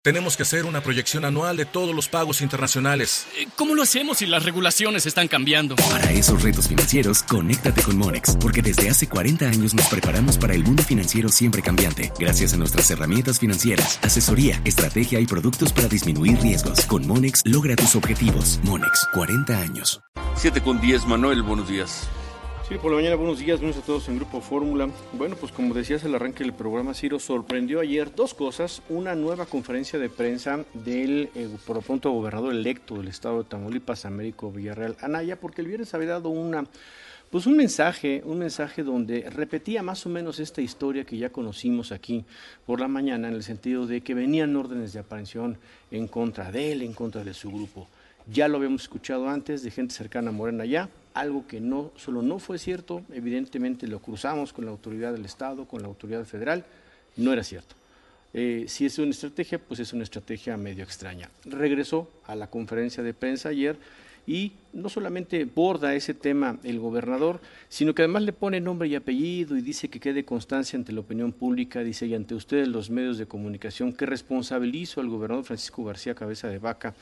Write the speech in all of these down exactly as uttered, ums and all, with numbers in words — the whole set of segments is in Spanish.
Tenemos que hacer una proyección anual de todos los pagos internacionales. ¿Cómo lo hacemos si las regulaciones están cambiando? Para esos retos financieros, conéctate con Monex, porque desde hace cuarenta años nos preparamos para el mundo financiero siempre cambiante. Gracias a nuestras herramientas financieras, asesoría, estrategia y productos para disminuir riesgos. Con Monex, logra tus objetivos. Monex, cuarenta años. siete con diez, Manuel, buenos días. Sí, por la mañana, buenos días, bienvenidos a todos en Grupo Fórmula. Bueno, pues como decías al arranque del programa, Ciro, sorprendió ayer dos cosas. Una nueva conferencia de prensa del, eh, por lo pronto, gobernador electo del estado de Tamaulipas, Américo Villarreal Anaya, porque el viernes había dado una, pues un mensaje, un mensaje donde repetía más o menos esta historia que ya conocimos aquí por la mañana, en el sentido de que venían órdenes de aprehensión en contra de él, en contra de su grupo. Ya lo habíamos escuchado antes de gente cercana a Morena ya, algo que no solo no fue cierto, evidentemente lo cruzamos con la autoridad del Estado, con la autoridad federal, no era cierto. Eh, si es una estrategia, pues es una estrategia medio extraña. Regresó a la conferencia de prensa ayer y no solamente borda ese tema el gobernador, sino que además le pone nombre y apellido y dice que quede constancia ante la opinión pública, dice, y ante ustedes los medios de comunicación, que responsabilizo al gobernador Francisco García Cabeza de Vaca,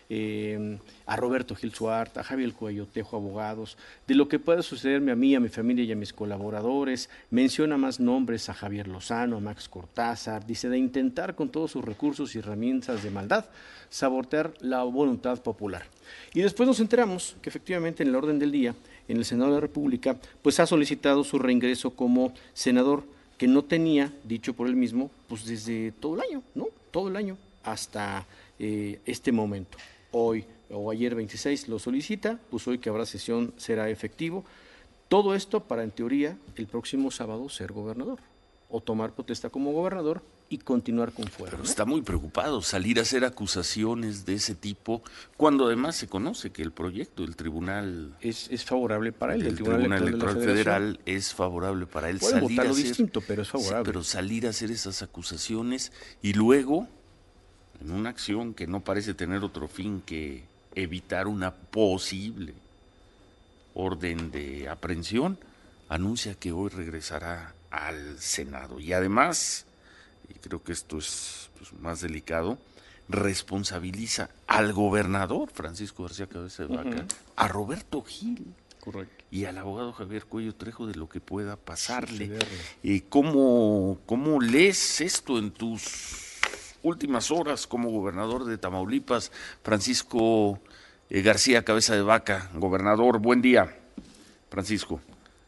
Eh, a Roberto Gil Suart, a Javier Cuello Tejo, abogados, de lo que pueda sucederme a mí, a mi familia y a mis colaboradores. Menciona más nombres, a Javier Lozano, a Max Cortázar, dice, de intentar con todos sus recursos y herramientas de maldad sabotear la voluntad popular. Y después nos enteramos que efectivamente en el orden del día, en el Senado de la República, pues ha solicitado su reingreso como senador, que no tenía, dicho por él mismo, pues desde todo el año, ¿no? Todo el año hasta eh, este momento. Hoy o ayer veintiséis lo solicita, pues hoy que habrá sesión será efectivo. Todo esto para, en teoría, el próximo sábado ser gobernador o tomar protesta como gobernador y continuar con fuero. Pero ¿no? está muy preocupado salir a hacer acusaciones de ese tipo, cuando además se conoce que el proyecto del tribunal es, es favorable para él, el el Tribunal, Tribunal Electoral, Electoral Federal es favorable para él. Puede salir votarlo a hacer, distinto, pero es favorable. Sí, pero salir a hacer esas acusaciones y luego, en una acción que no parece tener otro fin que evitar una posible orden de aprehensión, anuncia que hoy regresará al Senado. Y además, y creo que esto es pues, más delicado, responsabiliza al gobernador Francisco García Cabeza de Vaca, uh-huh. a Roberto Gil. Correcto. Y al abogado Javier Cuello Trejo de lo que pueda pasarle. Sí, eh, ¿cómo, ¿Cómo lees esto en tus últimas horas como gobernador de Tamaulipas, Francisco eh, García Cabeza de Vaca? Gobernador, buen día, Francisco.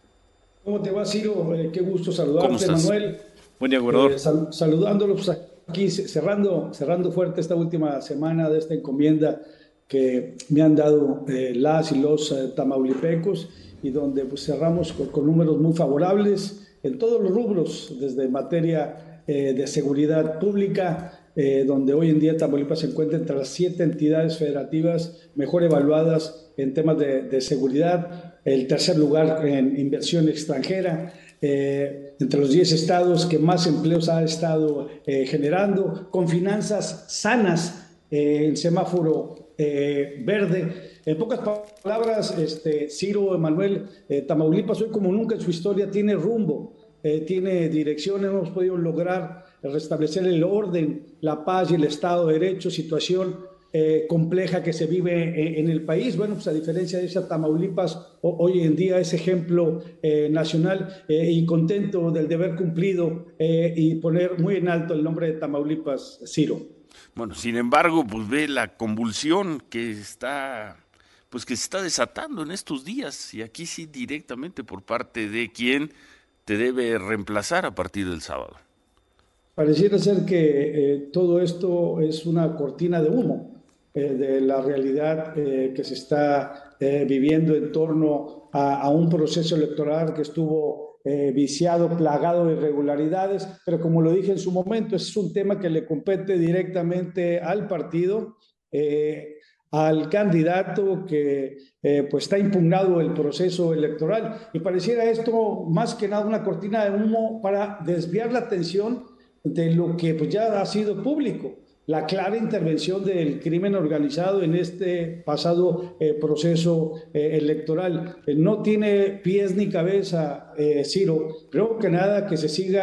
¿Cómo te va, Ciro? Eh, qué gusto saludarte, Manuel. Buen día, gobernador. Eh, sal, saludándolos pues, aquí, cerrando, cerrando fuerte esta última semana de esta encomienda que me han dado eh, las y los eh, tamaulipecos, y donde pues, cerramos con, con números muy favorables en todos los rubros, desde materia eh, de seguridad pública, eh, donde hoy en día Tamaulipas se encuentra entre las siete entidades federativas mejor evaluadas en temas de, de seguridad, el tercer lugar en inversión extranjera, eh, entre los diez estados que más empleos ha estado eh, generando, con finanzas sanas, eh, el semáforo eh, verde. En pocas palabras, este, Ciro, Emanuel, eh, Tamaulipas hoy como nunca en su historia tiene rumbo, eh, tiene dirección. Hemos podido lograr restablecer el orden, la paz y el Estado de Derecho, situación eh, compleja que se vive en, en el país. Bueno, pues a diferencia de esa, Tamaulipas o, hoy en día es ejemplo eh, nacional, eh, y contento del deber cumplido eh, y poner muy en alto el nombre de Tamaulipas, Ciro. Bueno, sin embargo, pues ve la convulsión que está, pues que se está desatando en estos días, y aquí sí directamente por parte de quien te debe reemplazar a partir del sábado. Pareciera ser que eh, todo esto es una cortina de humo eh, de la realidad eh, que se está eh, viviendo en torno a, a un proceso electoral que estuvo eh, viciado, plagado de irregularidades, pero como lo dije en su momento, es un tema que le compete directamente al partido, eh, al candidato que eh, pues está impugnado el proceso electoral, y pareciera esto más que nada una cortina de humo para desviar la atención de lo que pues ya ha sido público, la clara intervención del crimen organizado en este pasado eh, proceso eh, electoral. Eh, no tiene pies ni cabeza, eh, Ciro. Creo que nada que se siga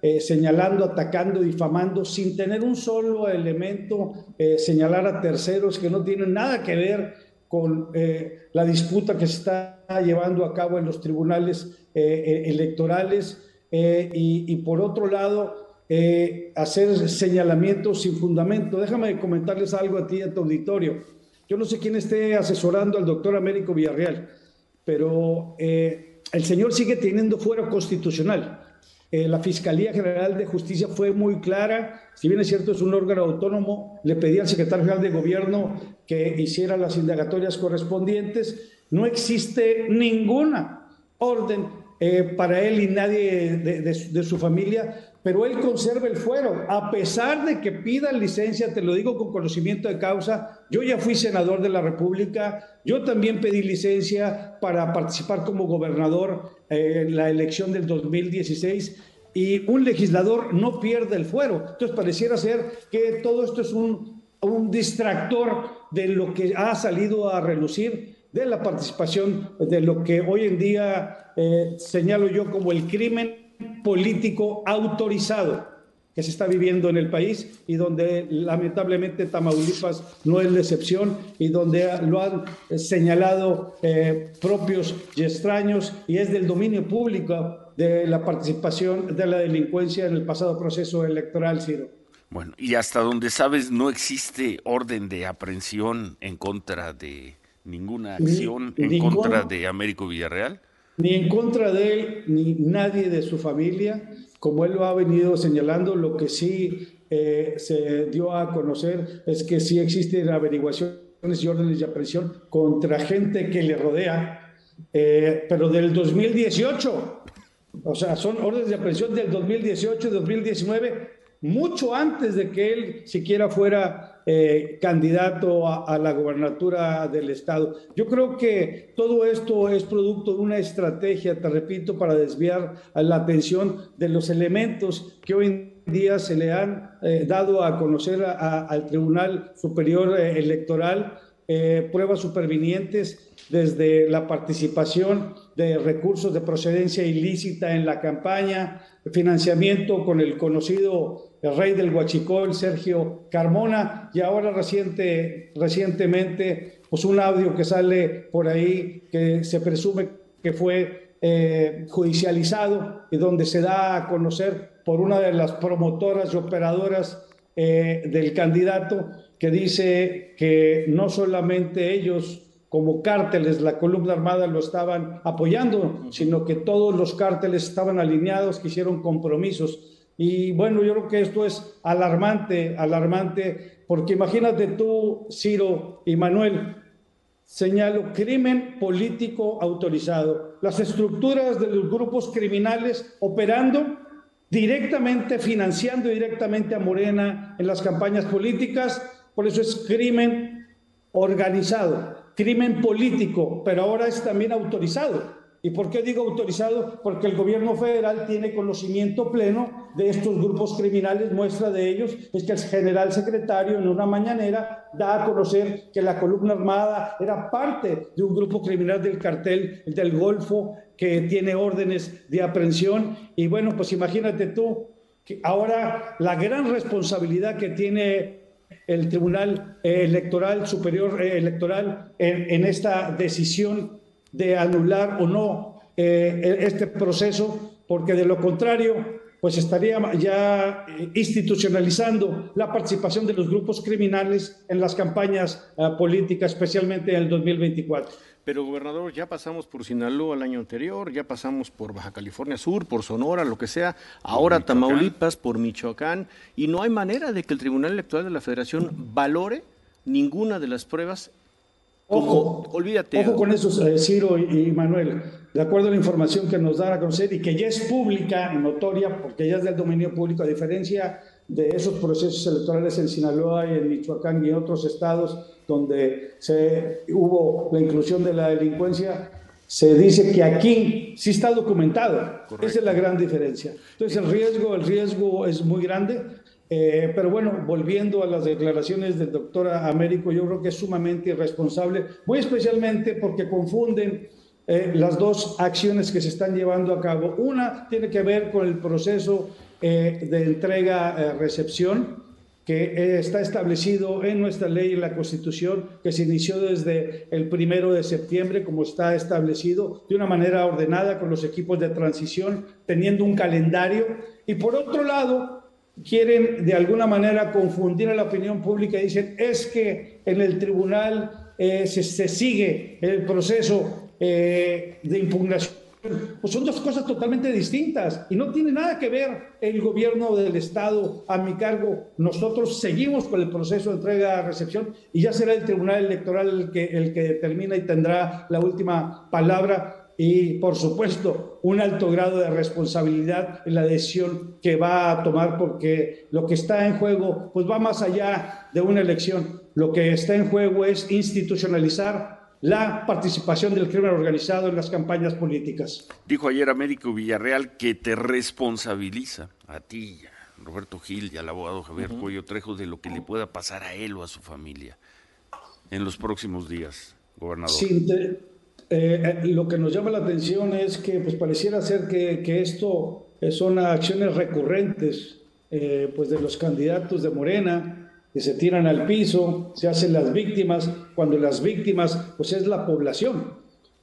eh, señalando, atacando, difamando, sin tener un solo elemento, eh, señalar a terceros que no tienen nada que ver con eh, la disputa que se está llevando a cabo en los tribunales eh, electorales, eh, y, y por otro lado, eh, hacer señalamientos sin fundamento. Déjame comentarles algo a ti y a tu auditorio. Yo no sé quién esté asesorando al doctor Américo Villarreal, pero eh, el señor sigue teniendo fuero constitucional. Eh, la Fiscalía General de Justicia fue muy clara, si bien es cierto es un órgano autónomo, le pedía al secretario general de gobierno que hiciera las indagatorias correspondientes. No existe ninguna orden eh, para él y nadie de, de, de su familia, pero él conserva el fuero, a pesar de que pida licencia. Te lo digo con conocimiento de causa. Yo ya fui senador de la República, yo también pedí licencia para participar como gobernador eh, en la elección del dos mil dieciséis, y un legislador no pierde el fuero. Entonces pareciera ser que todo esto es un, un distractor de lo que ha salido a relucir, de la participación de lo que hoy en día eh, señalo yo como el crimen político autorizado que se está viviendo en el país, y donde lamentablemente Tamaulipas no es la excepción, y donde lo han señalado eh, propios y extraños, y es del dominio público de la participación de la delincuencia en el pasado proceso electoral, Ciro. Bueno, y hasta donde sabes no existe orden de aprehensión en contra de ninguna acción ni, en ningún, contra de Américo Villarreal. Ni en contra de él, ni nadie de su familia, como él lo ha venido señalando. Lo que sí eh, se dio a conocer es que sí existen averiguaciones y órdenes de aprehensión contra gente que le rodea, eh, pero del dos mil dieciocho, o sea, son órdenes de aprehensión del dos mil dieciocho, dos mil diecinueve, mucho antes de que él siquiera fuera eh, candidato a, a la gobernatura del estado. Yo creo que todo esto es producto de una estrategia, te repito, para desviar la atención de los elementos que hoy en día se le han eh, dado a conocer a, a, al Tribunal Superior eh, Electoral, eh, pruebas supervinientes desde la participación de recursos de procedencia ilícita en la campaña, financiamiento con el conocido el rey del huachicol, Sergio Carmona, y ahora reciente, recientemente pues un audio que sale por ahí que se presume que fue eh, judicializado, y donde se da a conocer por una de las promotoras y operadoras eh, del candidato, que dice que no solamente ellos como cárteles, la columna armada, lo estaban apoyando, sino que todos los cárteles estaban alineados, que hicieron compromisos. Y bueno, yo creo que esto es alarmante, alarmante, porque imagínate tú, Ciro y Manuel, señalo crimen político autorizado, las estructuras de los grupos criminales operando directamente, financiando directamente a Morena en las campañas políticas. Por eso es crimen organizado, crimen político, pero ahora es también autorizado. ¿Y por qué digo autorizado? Porque el gobierno federal tiene conocimiento pleno de estos grupos criminales. Muestra de ellos es que el general secretario en una mañanera da a conocer que la columna armada era parte de un grupo criminal del cartel del Golfo, que tiene órdenes de aprehensión. Y bueno, pues imagínate tú que ahora la gran responsabilidad que tiene el Tribunal Electoral Superior Electoral en, en esta decisión de anular o no eh, este proceso, porque de lo contrario, pues estaría ya institucionalizando la participación de los grupos criminales en las campañas uh, políticas, especialmente en el dos mil veinticuatro. Pero, gobernador, ya pasamos por Sinaloa el año anterior, ya pasamos por Baja California Sur, por Sonora, lo que sea, ahora por Tamaulipas, por Michoacán, y no hay manera de que el Tribunal Electoral de la Federación valore ninguna de las pruebas. Como, ojo, olvídate. Ojo con eso, eh, Ciro y, y Manuel, de acuerdo a la información que nos dan a conocer y que ya es pública y notoria, porque ya es del dominio público, a diferencia de esos procesos electorales en Sinaloa y en Michoacán y en otros estados donde se, hubo la inclusión de la delincuencia, se dice que aquí sí está documentado. Correcto. Esa es la gran diferencia. Entonces el riesgo, el riesgo es muy grande. Eh, pero bueno, volviendo a las declaraciones del doctor Américo, yo creo que es sumamente irresponsable, muy especialmente porque confunden eh, las dos acciones que se están llevando a cabo. Una tiene que ver con el proceso eh, de entrega-recepción, eh, que eh, está establecido en nuestra ley y en la Constitución, que se inició desde el primero de septiembre, como está establecido, de una manera ordenada con los equipos de transición, teniendo un calendario. Y por otro lado, quieren de alguna manera confundir a la opinión pública y dicen, es que en el tribunal eh, se, se sigue el proceso eh, de impugnación. Pues son dos cosas totalmente distintas y no tiene nada que ver el gobierno del Estado a mi cargo. Nosotros seguimos con el proceso de entrega-recepción y ya será el Tribunal Electoral el que, el que determina y tendrá la última palabra y, por supuesto, un alto grado de responsabilidad en la decisión que va a tomar, porque lo que está en juego pues va más allá de una elección. Lo que está en juego es institucionalizar la participación del crimen organizado en las campañas políticas. Dijo ayer Américo Villarreal que te responsabiliza a ti, a Roberto Gil y al abogado Javier uh-huh. Cuello Trejo de lo que le pueda pasar a él o a su familia en los próximos días, gobernador. Sí, te, eh, lo que nos llama la atención es que pues pareciera ser que, que esto son acciones recurrentes eh, pues de los candidatos de Morena, que se tiran al piso, se hacen las víctimas, cuando las víctimas pues es la población,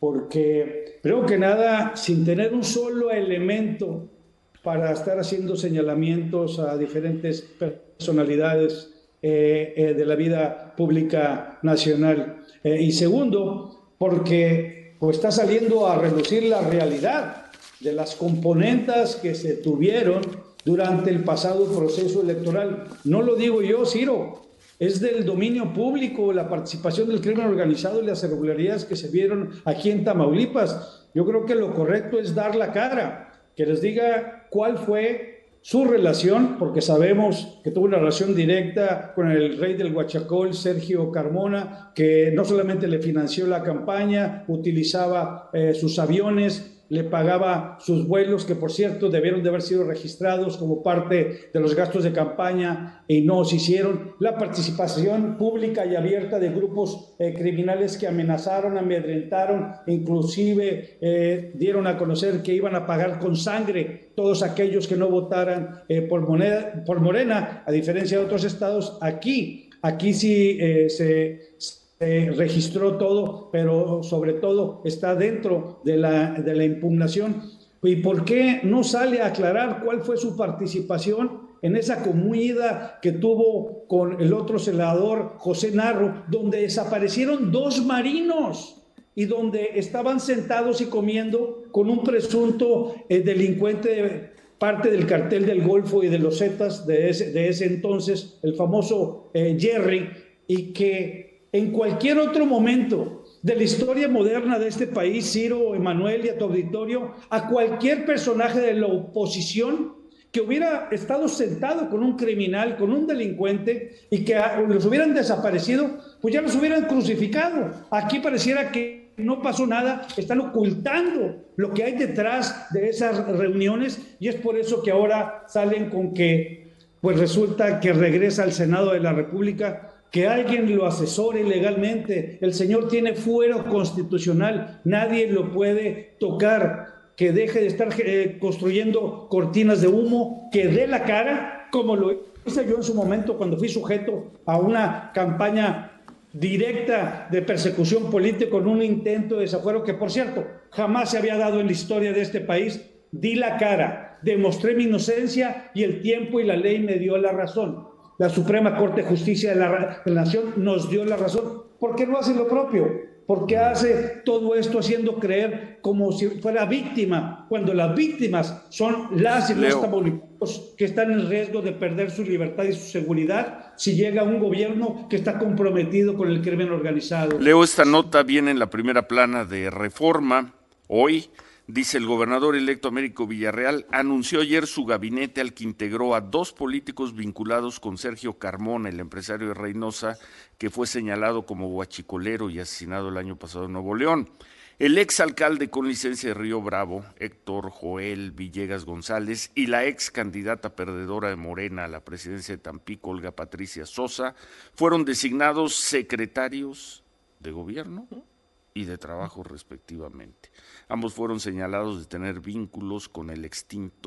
porque primero que nada, sin tener un solo elemento para estar haciendo señalamientos a diferentes personalidades eh, eh, de la vida pública nacional, eh, y segundo, porque pues está saliendo a reducir la realidad de las componentes que se tuvieron durante el pasado proceso electoral. No lo digo yo, Ciro, es del dominio público la participación del crimen organizado y las irregularidades que se vieron aquí en Tamaulipas. Yo creo que lo correcto es dar la cara, que les diga cuál fue su relación, porque sabemos que tuvo una relación directa con el rey del Huachacol, Sergio Carmona, que no solamente le financió la campaña, utilizaba eh, sus aviones, le pagaba sus vuelos, que por cierto debieron de haber sido registrados como parte de los gastos de campaña y no se hicieron. La participación pública y abierta de grupos eh, criminales que amenazaron, amedrentaron, inclusive eh, dieron a conocer que iban a pagar con sangre todos aquellos que no votaran eh, por, moneda, por Morena, a diferencia de otros estados. Aquí, aquí sí eh, se... Eh, registró todo, pero sobre todo está dentro de la, de la impugnación. ¿Y por qué no sale a aclarar cuál fue su participación en esa comida que tuvo con el otro senador José Narro, donde desaparecieron dos marinos y donde estaban sentados y comiendo con un presunto eh, delincuente de parte del cartel del Golfo y de los Zetas de ese, de ese entonces, el famoso eh, Jerry, y que en cualquier otro momento de la historia moderna de este país, Ciro, Emanuel y a tu auditorio, a cualquier personaje de la oposición que hubiera estado sentado con un criminal, con un delincuente y que los hubieran desaparecido, pues ya los hubieran crucificado. Aquí pareciera que no pasó nada, están ocultando lo que hay detrás de esas reuniones y es por eso que ahora salen con que pues resulta que regresa al Senado de la República, que alguien lo asesore legalmente. El señor tiene fuero constitucional, nadie lo puede tocar, que deje de estar eh, construyendo cortinas de humo, que dé la cara, como lo hice yo en su momento cuando fui sujeto a una campaña directa de persecución política con un intento de desafuero que, por cierto, jamás se había dado en la historia de este país. Di la cara, demostré mi inocencia y el tiempo y la ley me dio la razón. La Suprema Corte de Justicia de la, de la Nación nos dio la razón. ¿Por qué no hace lo propio? ¿Por qué hace todo esto haciendo creer como si fuera víctima, cuando las víctimas son las y los tamaulipecos que están en riesgo de perder su libertad y su seguridad si llega un gobierno que está comprometido con el crimen organizado? Leo esta nota, viene en la primera plana de Reforma. Hoy dice: el gobernador electo Américo Villarreal anunció ayer su gabinete, al que integró a dos políticos vinculados con Sergio Carmona, el empresario de Reynosa, que fue señalado como huachicolero y asesinado el año pasado en Nuevo León. El exalcalde con licencia de Río Bravo, Héctor Joel Villegas González, y la ex candidata perdedora de Morena a la presidencia de Tampico, Olga Patricia Sosa, fueron designados secretarios de gobierno y de trabajo respectivamente. Ambos fueron señalados de tener vínculos con el extinto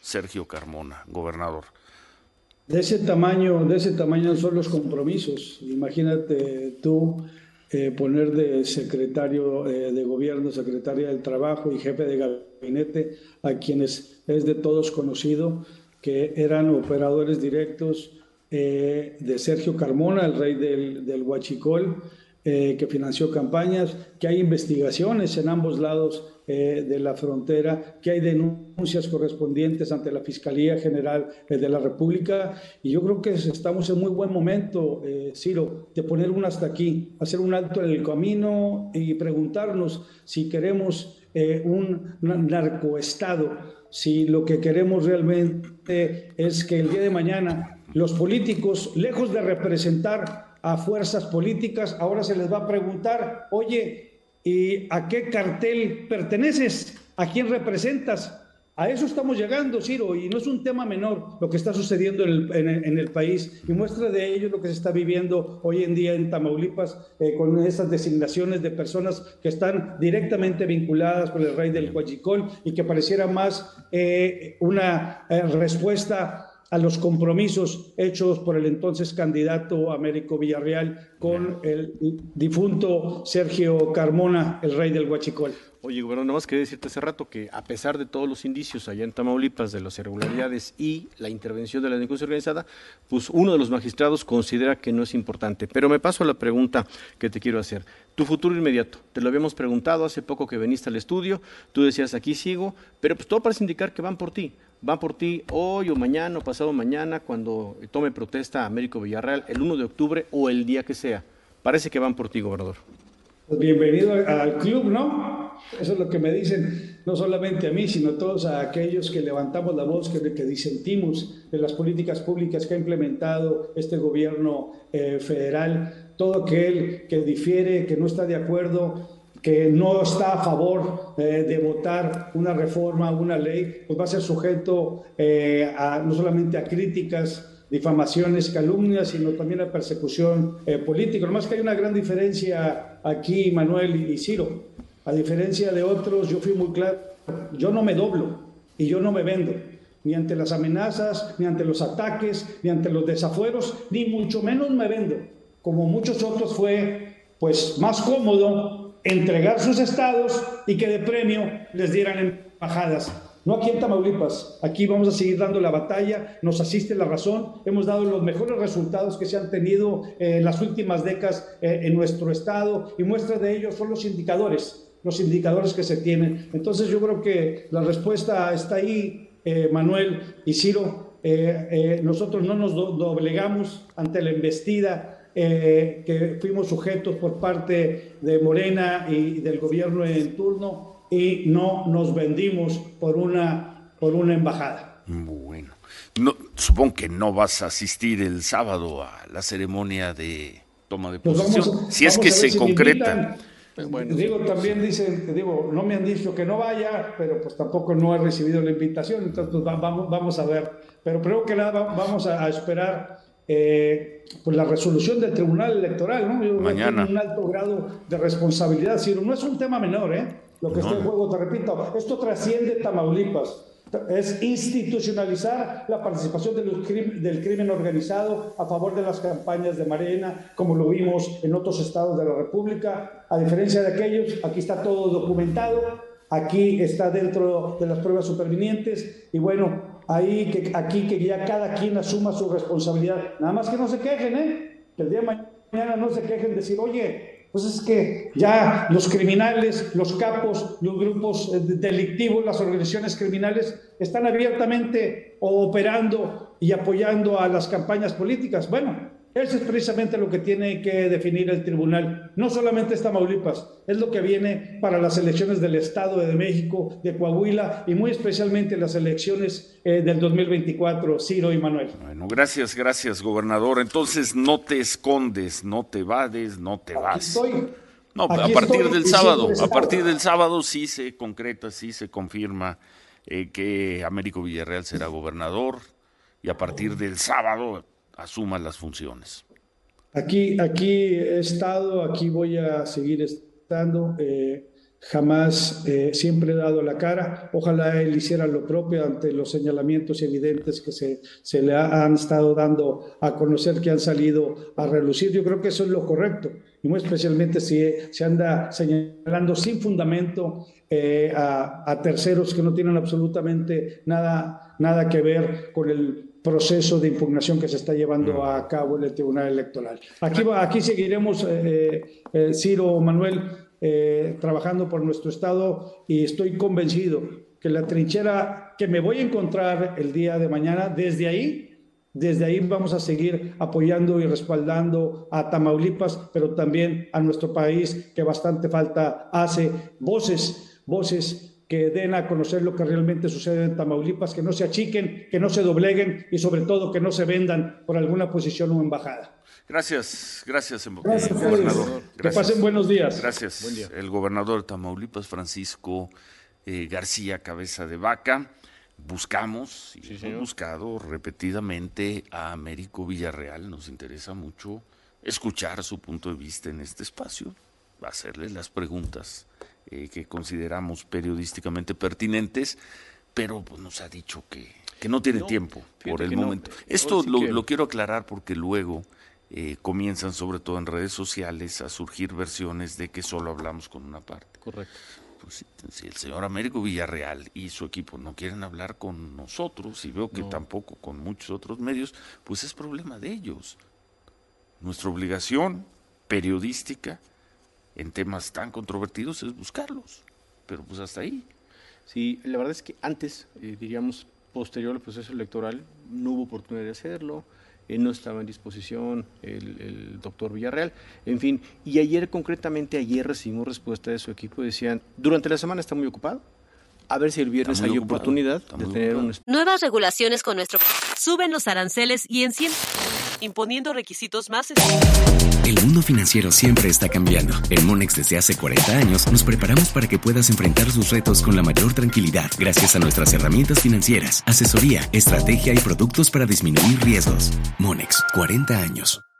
Sergio Carmona, gobernador? De ese tamaño, de ese tamaño son los compromisos. Imagínate tú eh, poner de secretario eh, de gobierno, secretaria del trabajo y jefe de gabinete a quienes es de todos conocido que eran operadores directos eh, de Sergio Carmona, el rey del, del Huachicol, eh, que financió campañas, que hay investigaciones en ambos lados eh, de la frontera, que hay denuncias correspondientes ante la Fiscalía General eh, de la República, y yo creo que estamos en muy buen momento, eh, Ciro, de poner un hasta aquí, hacer un alto en el camino y preguntarnos si queremos eh, un, un narcoestado, si lo que queremos realmente es que el día de mañana los políticos, lejos de representar a fuerzas políticas, ahora se les va a preguntar, oye, ¿y a qué cartel perteneces? ¿A quién representas? A eso estamos llegando, Ciro, y no es un tema menor lo que está sucediendo en el, en el, en el país, y muestra de ello lo que se está viviendo hoy en día en Tamaulipas, eh, con esas designaciones de personas que están directamente vinculadas con el rey del Huachicol y que pareciera más eh, una eh, respuesta a los compromisos hechos por el entonces candidato Américo Villarreal con el difunto Sergio Carmona, el rey del Huachicol. Oye, gobernador, nada más quería decirte hace rato que a pesar de todos los indicios allá en Tamaulipas de las irregularidades y la intervención de la delincuencia organizada, pues uno de los magistrados considera que no es importante. Pero me paso a la pregunta que te quiero hacer. Tu futuro inmediato, te lo habíamos preguntado hace poco que viniste al estudio, tú decías aquí sigo, pero pues todo parece indicar que van por ti. Van por ti hoy o mañana o pasado mañana cuando tome protesta Américo Villarreal, el uno de octubre o el día que sea. Parece que van por ti, gobernador. Pues bienvenido al club, ¿no? Eso es lo que me dicen, no solamente a mí, sino a todos a aquellos que levantamos la voz, que, que disentimos de las políticas públicas que ha implementado este gobierno eh, federal. Todo aquel que difiere, que no está de acuerdo, que no está a favor eh, de votar una reforma, una ley, pues va a ser sujeto eh, a, no solamente a críticas, difamaciones, calumnias, sino también a persecución eh, política. Nomás que hay una gran diferencia aquí, Manuel y Ciro. A diferencia de otros, yo fui muy claro, yo no me doblo y yo no me vendo, ni ante las amenazas, ni ante los ataques, ni ante los desafueros, ni mucho menos me vendo. Como muchos otros fue pues más cómodo entregar sus estados y que de premio les dieran embajadas. No aquí en Tamaulipas, aquí vamos a seguir dando la batalla, nos asiste la razón, hemos dado los mejores resultados que se han tenido en las últimas décadas eh, en nuestro estado, y muestra de ello son los indicadores, los indicadores que se tienen. Entonces yo creo que la respuesta está ahí, eh, Manuel y Ciro. Eh, eh, nosotros no nos do doblegamos ante la embestida Eh, que fuimos sujetos por parte de Morena y del gobierno en turno, y no nos vendimos por una, por una embajada. Bueno, no, supongo que no vas a asistir el sábado a la ceremonia de toma de posesión, pues vamos, si es que se si concreta. Bueno, digo, también dicen, digo, no me han dicho que no vaya, pero pues tampoco no he recibido la invitación, entonces pues vamos, vamos a ver. Pero creo que nada, vamos a, a esperar Eh, pues la resolución del Tribunal Electoral, ¿no? Yo Mañana. Tengo un alto grado de responsabilidad, Ciro. No es un tema menor, ¿eh? Lo que no. está en juego, te repito, esto trasciende Tamaulipas. Es institucionalizar la participación de los crim del crimen organizado a favor de las campañas de Morena, como lo vimos en otros estados de la República. A diferencia de aquellos, aquí está todo documentado, aquí está dentro de las pruebas supervinientes, y bueno, ahí que, aquí que ya cada quien asuma su responsabilidad. Nada más que no se quejen, ¿eh? Que el día de mañana no se quejen de decir, oye, pues es que ya los criminales, los capos, los grupos delictivos, las organizaciones criminales están abiertamente operando y apoyando a las campañas políticas. Bueno, eso es precisamente lo que tiene que definir el tribunal. No solamente es Tamaulipas, es lo que viene para las elecciones del Estado de México, de Coahuila, y muy especialmente las elecciones eh, del dos mil veinticuatro, Ciro y Manuel. Bueno, gracias, gracias, gobernador. Entonces no te escondes, no te vades, no te vas. Aquí estoy. No, Aquí a partir estoy, del sábado, a partir del sábado sí se concreta, sí se confirma eh, que Américo Villarreal será gobernador, y a partir del sábado asuma las funciones. Aquí, aquí he estado, aquí voy a seguir estando. Eh, jamás, eh, siempre he dado la cara. Ojalá él hiciera lo propio ante los señalamientos evidentes que se, se le ha, han estado dando a conocer, que han salido a relucir. Yo creo que eso es lo correcto, y muy especialmente si se anda señalando sin fundamento eh, a, a terceros que no tienen absolutamente nada, nada que ver con el proceso de impugnación que se está llevando a cabo en el Tribunal Electoral. Aquí, aquí seguiremos, eh, eh, Ciro, Manuel, Eh, trabajando por nuestro Estado, y estoy convencido que la trinchera que me voy a encontrar el día de mañana, desde ahí, desde ahí vamos a seguir apoyando y respaldando a Tamaulipas, pero también a nuestro país, que bastante falta hace. Voces, voces que den a conocer lo que realmente sucede en Tamaulipas, que no se achiquen, que no se dobleguen y sobre todo que no se vendan por alguna posición o embajada. Gracias, gracias, gracias eh, gobernador. Gracias. Que pasen buenos días. Gracias. Buen día. El gobernador de Tamaulipas, Francisco eh, García Cabeza de Vaca. Buscamos y Sí, hemos señor. buscado repetidamente a Américo Villarreal. Nos interesa mucho escuchar su punto de vista en este espacio, hacerle las preguntas eh, que consideramos periodísticamente pertinentes, pero pues, nos ha dicho que, que no tiene No, tiempo por fíjate el que no. momento. Ahora Esto sí lo, que- lo quiero aclarar porque luego eh, comienzan, sobre todo en redes sociales, a surgir versiones de que solo hablamos con una parte. Correcto. Pues si, si el señor Américo Villarreal y su equipo no quieren hablar con nosotros, y veo que No. tampoco con muchos otros medios, pues es problema de ellos. Nuestra obligación periodística en temas tan controvertidos es buscarlos, pero pues hasta ahí. Sí, la verdad es que antes, eh, diríamos, posterior al proceso electoral, no hubo oportunidad de hacerlo, eh, no estaba en disposición el, el doctor Villarreal, en fin, y ayer, concretamente ayer, recibimos respuesta de su equipo y decían, durante la semana está muy ocupado, a ver si el viernes Está muy hay ocupado, oportunidad está de muy tener ocupado. un... Nuevas regulaciones con nuestro... Suben los aranceles y encima imponiendo requisitos más estrictos. El mundo financiero siempre está cambiando. En Monex desde hace cuarenta años nos preparamos para que puedas enfrentar sus retos con la mayor tranquilidad gracias a nuestras herramientas financieras, asesoría, estrategia y productos para disminuir riesgos. Monex, cuarenta años.